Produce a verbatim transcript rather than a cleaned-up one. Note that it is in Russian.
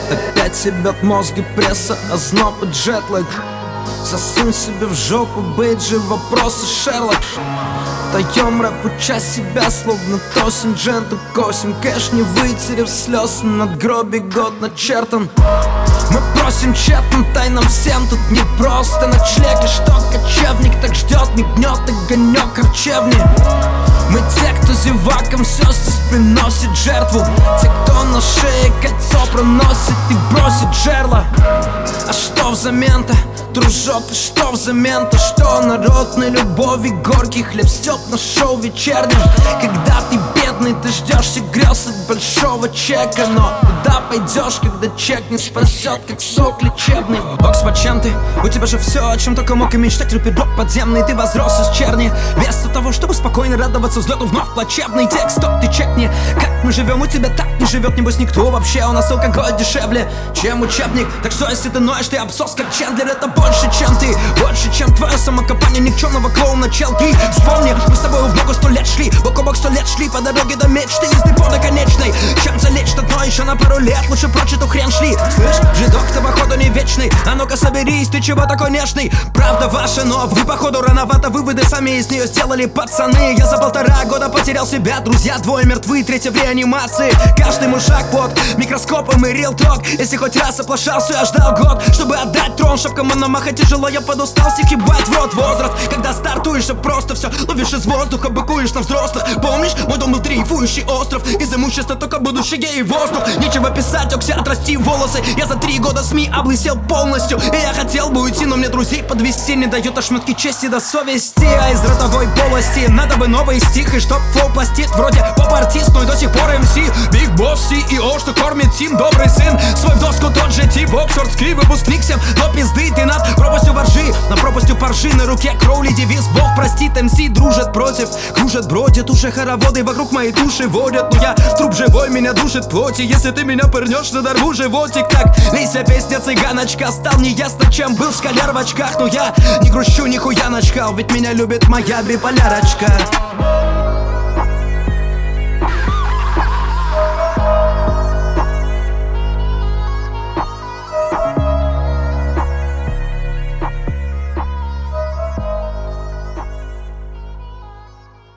Опять себят мозги пресса, озноб и джетлаг. Засунь себе в жопу бейджи, вопросы Шерлок. Даем рэпу часть себя, словно тосим дженту, косим кэш, не вытерев слез. Над гроби год начертан. Мы просим тщетно, тайнам всем тут не просто ночлег. И что кочевник так ждет, мигнет огонек харчевни. Мы те, кто зевакам все здесь приносит жертву. Те, кто на шее кольцо проносит и бросит жерло. А что взамен-то, дружок, и что взамен-то? Что народной любови горький хлеб стёк на шоу вечернем. Когда ты бедный, ты ждешь грез от большого чека. Но куда пойдешь, когда чек не спасет, как сок лечебный? Бокс, почем ты? У тебя же все, о чем только мог и мечтать. Рупидок подземный, ты возрос из черни. Вместо того, чтобы спокойно радоваться взлету, вновь плачевный текст. Стоп, ты чекни, как мы живем, у тебя так не живет, небось никто вообще. У нас алкоголь дешевле, чем учебник. Так что если ты ноешь, ты обсос как Чендлер. Это больше, чем ты, больше, чем твое самокопание никчемного клоуна челки. Вспомни, мы с тобой в ногу сто лет шли, бок о бок сто лет шли по дороге до мечты, езды по доконечной. Чем залечь одно еще на пару лет, лучше прочь эту хрен шли. Слышь, жидок-то походу не вечный, а ну-ка соберись, ты чего такой нежный? Правда ваша, но вы походу рановато выводы сами из нее сделали, пацаны. Я за полтора года потерял себя, друзья двое мертвы, третья в реанимации. Каждый мой шаг под микроскопом и real talk. Если хоть раз оплошал, все я ждал год, чтобы отдать трон. Шапка мономаха тяжело, я подустал, стих ебать в рот. Возраст, когда стартуешь, а просто все ловишь из воздуха, быкуешь на взрослых. Помнишь, мой дом был дрейфующий остров, из имущества только будущее и воздух. Нечего писать, окся, отрасти волосы. Я за три года СМИ облысел полностью, и я хотел бы уйти, но мне друзей подвести не дает ошметки чести до совести. А из ротовой полости надо бы новый стих, и чтоб флоу пластит, вроде поп-артист, но и до сих пор эм си. Биг босс, си и о, что кормит тим, добрый сын. Свой в доску тот же тип, оксфордский выпускник всем, но пизды ты над пропастью воржи, на пропастью поржи. На руке Кроули девиз, Бог простит, эм си дружат против, кружат, бродят, уже хороводы вокруг моей души водят. Но я труп живой, меня душит плоти, если ты меня пырнешь, надорву животик. Так, лейся, песня цыганочка, стал неясно, чем был школяр в очках. Но я не грущу, нихуя начхал, ведь меня любит моя биполярочка.